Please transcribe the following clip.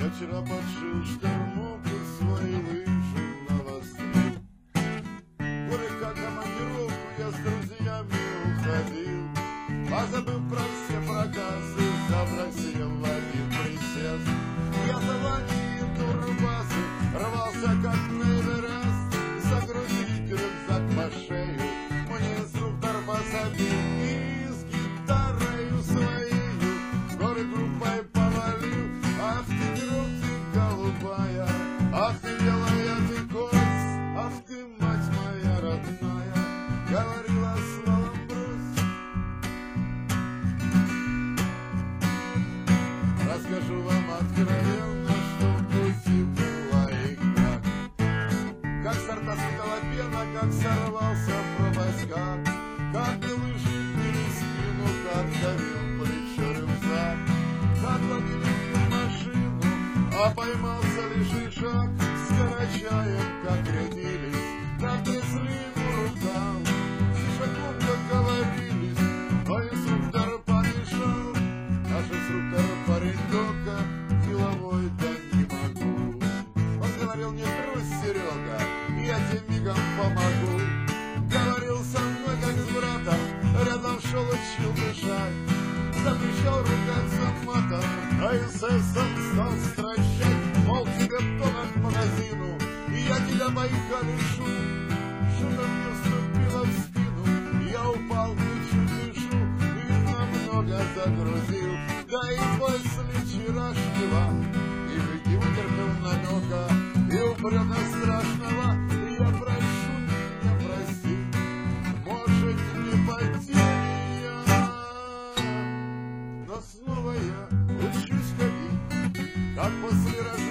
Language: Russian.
Я вчера подшил штормов и свои лыжи навострил. Горько командировку я с друзьями уходил, позабыл про все проказы, запросил в один присест. Я за ванни турбазы рвался как на Эверест, загрузить рюкзак по шею мне инструктор посадил и с гитарою своею горы группой повалил. Ах ты, друг, ты голубая, ах ты, белая ты кость, ах ты, мать моя родная, говорила словом брось. Расскажу вам откровенно, что в пути была игра, как сортасутала пена, как сорвался пробоскат, как лыжи били спину, как давил плечо рюкзак, как ловили машину, а поймался лишь ишак, скорочаем, как рядились, как трясли в руках, с ишаком договорились, а инструктор помешал. Наш инструктор парень только деловой, да не могу. Он говорил: не трусь, Серега, я тебе мигом помогу. Говорил со мной как с братом, рядом шел, учил дышать, запрещал ругаться матом, а эсэсом стал стращать. Мол, тебе тонна к магазину, и я тебя поехали шу. Что-то мне вступило в спину, я упал, чуть дышу, видно, много загрузил. Да и после вчерашнего и не вытерпел намека и упрека страшного. Я прошу меня простить, может, не потеря, но снова я учусь ходить, как после